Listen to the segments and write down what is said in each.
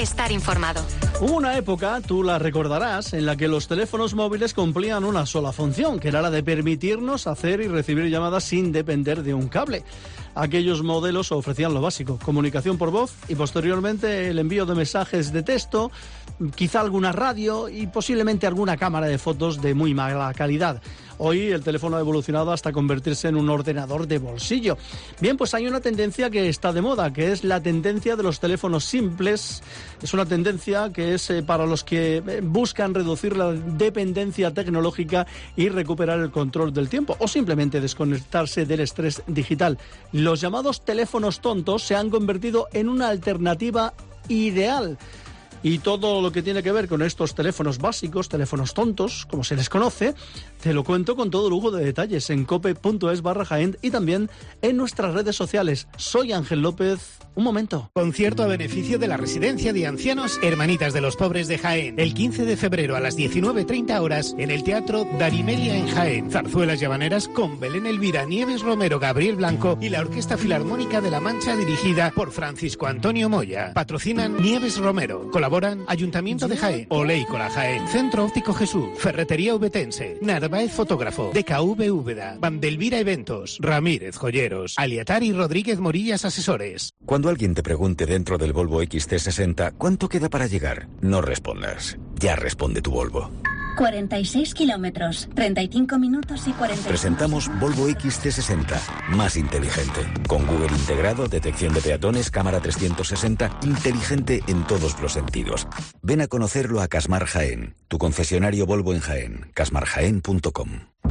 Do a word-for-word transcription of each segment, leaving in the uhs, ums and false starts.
estar informado. Hubo una época, tú la recordarás, en la que los teléfonos móviles cumplían una sola función, que era la de permitirnos hacer y recibir llamadas sin depender de un cable. Aquellos modelos ofrecían lo básico, comunicación por voz y posteriormente el envío de mensajes de texto, quizá alguna radio y posiblemente alguna cámara de fotos de muy mala calidad. Hoy el teléfono ha evolucionado hasta convertirse en un ordenador de bolsillo. Bien, pues hay una tendencia que está de moda, que es la tendencia de los teléfonos simples. Es una tendencia que es eh, para los que eh, buscan reducir la dependencia tecnológica y recuperar el control del tiempo, o simplemente desconectarse del estrés digital. Los llamados teléfonos tontos se han convertido en una alternativa ideal. Y todo lo que tiene que ver con estos teléfonos básicos, teléfonos tontos, como se les conoce, te lo cuento con todo lujo de detalles en cope.es barra Jaén y también en nuestras redes sociales. Soy Ángel López. Un momento. Concierto a beneficio de la Residencia de Ancianos Hermanitas de los Pobres de Jaén. El quince de febrero a las diecinueve treinta horas en el Teatro Darimelia en Jaén. Zarzuelas y habaneras con Belén Elvira, Nieves Romero, Gabriel Blanco y la Orquesta Filarmónica de La Mancha dirigida por Francisco Antonio Moya. Patrocinan Nieves Romero. Colaboran Ayuntamiento de Jaén, Oleícola Jaén, Centro Óptico Jesús, Ferretería Ubetense, Narváez Fotógrafo, D K V Úbeda, Vandelvira Eventos, Ramírez Joyeros, Aliatari Rodríguez Morillas Asesores. Cuando alguien te pregunte dentro del Volvo X C sesenta ¿cuánto queda para llegar? No respondas. Ya responde tu Volvo. cuarenta y seis kilómetros, treinta y cinco minutos y cuarenta y cinco. Presentamos Volvo X C sesenta, más inteligente. Con Google integrado, detección de peatones, cámara trescientos sesenta, inteligente en todos los sentidos. Ven a conocerlo a Casmar Jaén, tu concesionario Volvo en Jaén, casmar jaén punto com.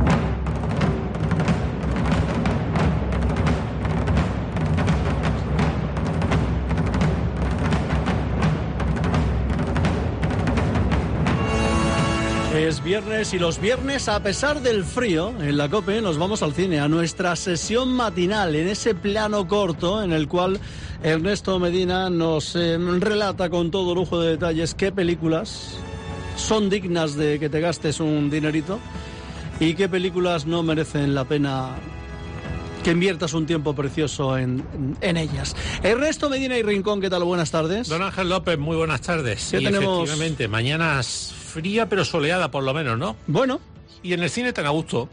Es viernes y los viernes, a pesar del frío, en la COPE nos vamos al cine, a nuestra sesión matinal, en ese plano corto en el cual Ernesto Medina nos eh, relata con todo lujo de detalles qué películas son dignas de que te gastes un dinerito y qué películas no merecen la pena que inviertas un tiempo precioso en, en ellas. Ernesto Medina y Rincón, ¿qué tal? Buenas tardes. Don Ángel López, muy buenas tardes. ¿Qué y tenemos? Efectivamente, mañanas fría pero soleada por lo menos, ¿no? Bueno. Y en el cine tan a gusto.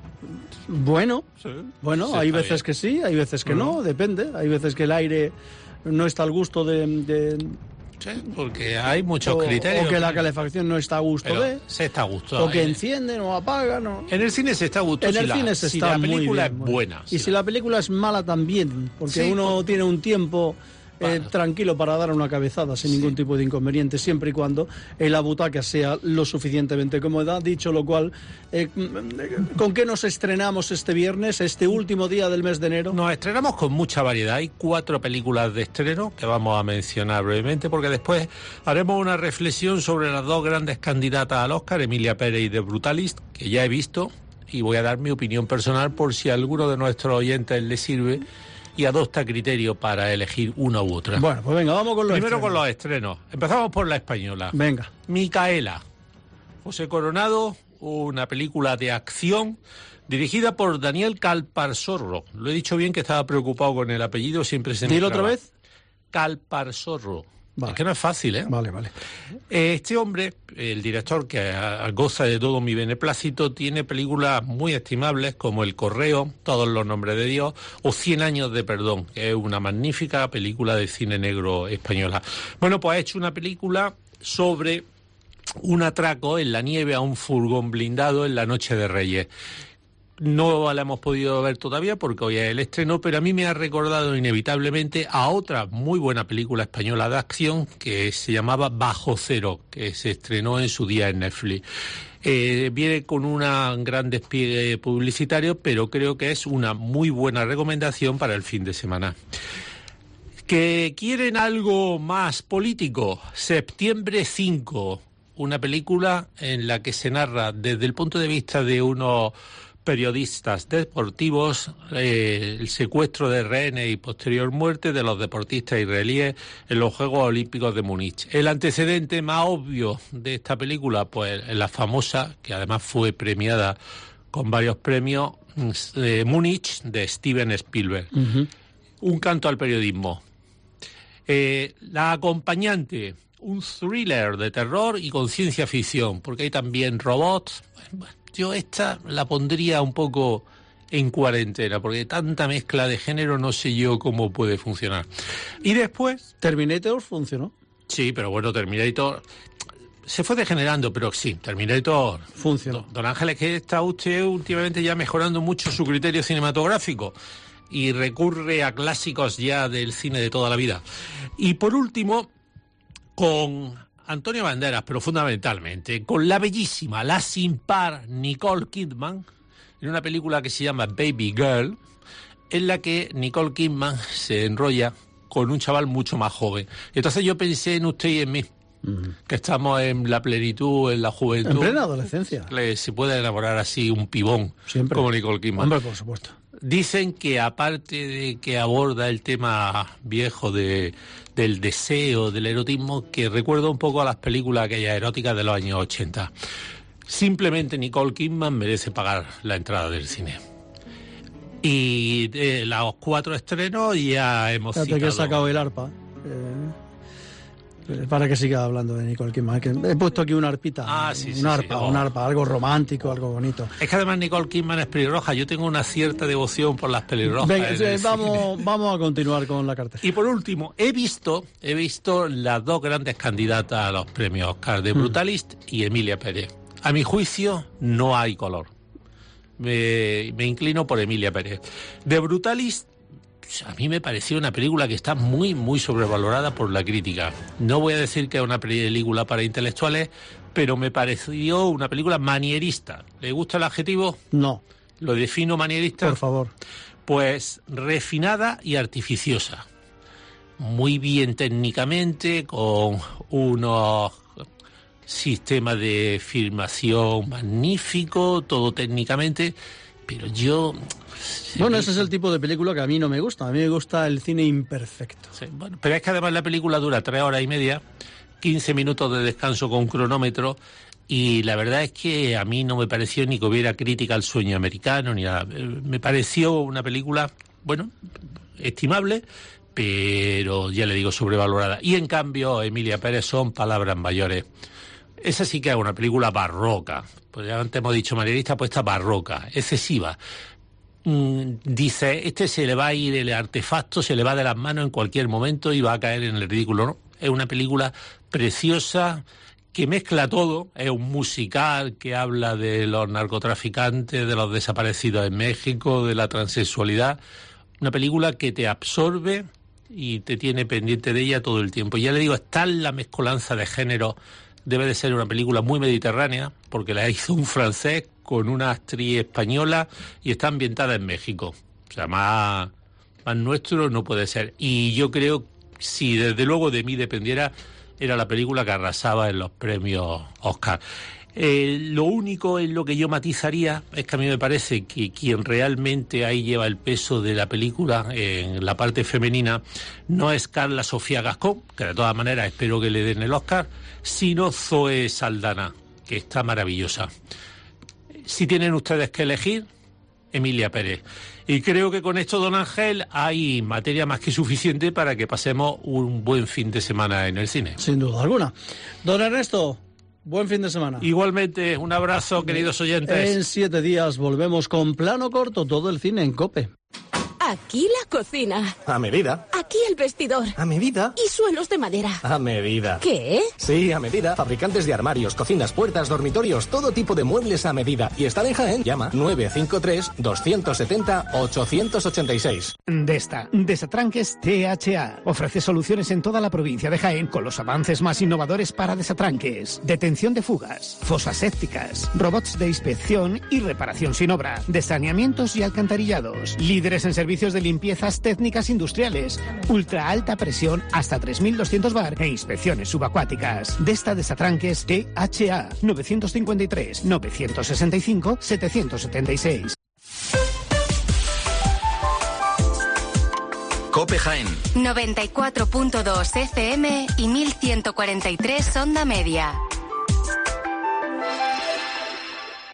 Bueno, sí, bueno, sí, hay veces bien. que sí, hay veces que uh-huh. no, depende. Hay veces que el aire no está al gusto de... de... Sí, porque hay muchos o, criterios. O que la calefacción no está a gusto pero de... Se está a gusto. O que encienden o apagan. O... En el cine se está a gusto. En si el la, cine se si está la película muy bien, es buena. Y si, si la... la película es mala también, porque sí, uno por... tiene un tiempo... Eh, bueno. tranquilo para dar una cabezada sin sí. ningún tipo de inconveniente, siempre y cuando eh, la butaca sea lo suficientemente cómoda. Dicho lo cual, eh, ¿con qué nos estrenamos este viernes, este último día del mes de enero? Nos estrenamos con mucha variedad. Hay cuatro películas de estreno que vamos a mencionar brevemente, porque después haremos una reflexión sobre las dos grandes candidatas al Oscar, Emilia Pérez y The Brutalist, que ya he visto, y voy a dar mi opinión personal por si a alguno de nuestros oyentes le sirve y adopta criterio para elegir una u otra. Bueno, pues venga, vamos con los Primero estrenos. con los estrenos. Empezamos por la española. Venga. Micaela. José Coronado, una película de acción dirigida por Daniel Calparsoro. Lo he dicho bien, que estaba preocupado con el apellido, siempre se me ¿Dilo traba. otra vez? Calparsoro. Vale. Es que no es fácil, ¿eh? Vale, vale. Este hombre, el director que goza de todo mi beneplácito, tiene películas muy estimables como El Correo, Todos los nombres de Dios o Cien años de perdón, que es una magnífica película de cine negro española. Bueno, pues ha hecho una película sobre un atraco en la nieve a un furgón blindado en la Noche de Reyes. No la hemos podido ver todavía porque hoy es el estreno, pero a mí me ha recordado inevitablemente a otra muy buena película española de acción que se llamaba Bajo Cero, que se estrenó en su día en Netflix. Eh, viene con un gran despliegue publicitario, pero creo que es una muy buena recomendación para el fin de semana. ¿Que quieren algo más político? Septiembre cinco, una película en la que se narra desde el punto de vista de unos periodistas deportivos eh, el secuestro de rehenes y posterior muerte de los deportistas israelíes en los Juegos Olímpicos de Múnich. El antecedente más obvio de esta película, pues la famosa, que además fue premiada con varios premios, eh, Múnich, de Steven Spielberg. Uh-huh. Un canto al periodismo. Eh, la acompañante, un thriller de terror y con ciencia ficción, porque hay también robots. Bueno, yo esta la pondría un poco en cuarentena, porque tanta mezcla de género no sé yo cómo puede funcionar. Y después... Terminator funcionó. Sí, pero bueno, Terminator... Se fue degenerando, pero sí, Terminator... Funcionó. Don Ángel, es que está usted últimamente ya mejorando mucho su criterio cinematográfico y recurre a clásicos ya del cine de toda la vida. Y por último, con Antonio Banderas, pero fundamentalmente, con la bellísima, la sin par Nicole Kidman, en una película que se llama Baby Girl, en la que Nicole Kidman se enrolla con un chaval mucho más joven. Entonces yo pensé en usted y en mí, uh-huh. que estamos en la plenitud, en la juventud. En plena adolescencia. Se puede enamorar así un pibón. Siempre. Como Nicole Kidman. Hombre, por supuesto. Dicen que aparte de que aborda el tema viejo de, del deseo, del erotismo, que recuerda un poco a las películas aquellas eróticas de los años ochenta. Simplemente Nicole Kidman merece pagar la entrada del cine. Y de los cuatro estrenos ya hemos Fíjate citado... que he sacado el arpa. Eh... Para que siga hablando de Nicole Kidman. Que he puesto aquí una arpita. Ah, sí, sí, un arpa, sí. Oh. un arpa, algo romántico, algo bonito. Es que además Nicole Kidman es pelirroja. Yo tengo una cierta devoción por las pelirrojas. Venga, eh, vamos, vamos a continuar con la cartera. Y por último, he visto, he visto las dos grandes candidatas a los premios Oscar, de Brutalist mm. y Emilia Pérez. A mi juicio, no hay color. Me, me inclino por Emilia Pérez. De Brutalist, a mí me pareció una película que está muy, muy sobrevalorada por la crítica. No voy a decir que es una película para intelectuales, pero me pareció una película manierista. ¿Le gusta el adjetivo? No. ¿Lo defino manierista? Por favor. Pues refinada y artificiosa. Muy bien técnicamente, con unos sistemas de filmación magnífico, todo técnicamente, pero yo... Bueno, ese es el tipo de película que a mí no me gusta. A mí me gusta el cine imperfecto. Sí, bueno, pero es que además la película dura tres horas y media, quince minutos de descanso con cronómetro, y la verdad es que a mí no me pareció ni que hubiera crítica al sueño americano, ni nada. Me pareció una película, bueno, estimable, pero ya le digo, sobrevalorada. Y en cambio, Emilia Pérez son palabras mayores. Esa sí que es una película barroca. Pues ya antes hemos dicho manierista, pues esta barroca, excesiva. Dice, este se le va a ir el artefacto, se le va de las manos en cualquier momento y va a caer en el ridículo, ¿no? Es una película preciosa que mezcla todo, es un musical que habla de los narcotraficantes, de los desaparecidos en México, de la transexualidad, una película que te absorbe y te tiene pendiente de ella todo el tiempo. Y ya le digo, está en la mezcolanza de género, debe de ser una película muy mediterránea, porque la hizo un francés con una actriz española y está ambientada en México. O sea, más, más nuestro no puede ser. Y yo creo, si desde luego de mí dependiera, era la película que arrasaba en los premios Oscar. Eh, lo único en lo que yo matizaría es que a mí me parece que quien realmente ahí lleva el peso de la película en la parte femenina no es Carla Sofía Gascón, que de todas maneras espero que le den el Oscar, sino Zoe Saldana, que está maravillosa. Si tienen ustedes que elegir, Emilia Pérez. Y creo que con esto, don Ángel, hay materia más que suficiente para que pasemos un buen fin de semana en el cine. Sin duda alguna. Don Ernesto, buen fin de semana. Igualmente, un abrazo, queridos oyentes. En siete días volvemos con Plano Corto, todo el cine en COPE. Aquí la cocina. A medida. Aquí el vestidor. A medida. Y suelos de madera. A medida. ¿Qué? Sí, a medida. Fabricantes de armarios, cocinas, puertas, dormitorios, todo tipo de muebles a medida. Y están en Jaén. Llama nueve cinco tres, dos siete cero, ocho ocho seis. Desta, Desatranques T H A. Ofrece soluciones en toda la provincia de Jaén con los avances más innovadores para desatranques, detención de fugas, fosas sépticas, robots de inspección y reparación sin obra, de saneamientos y alcantarillados. Líderes en servicios de limpiezas técnicas industriales, ultra alta presión hasta tres mil doscientos bar e inspecciones subacuáticas. Desta Desatranques T H A nueve cinco tres, nueve seis cinco, siete siete seis. COPE Jaén noventa y cuatro punto dos F M y mil ciento cuarenta y tres onda media.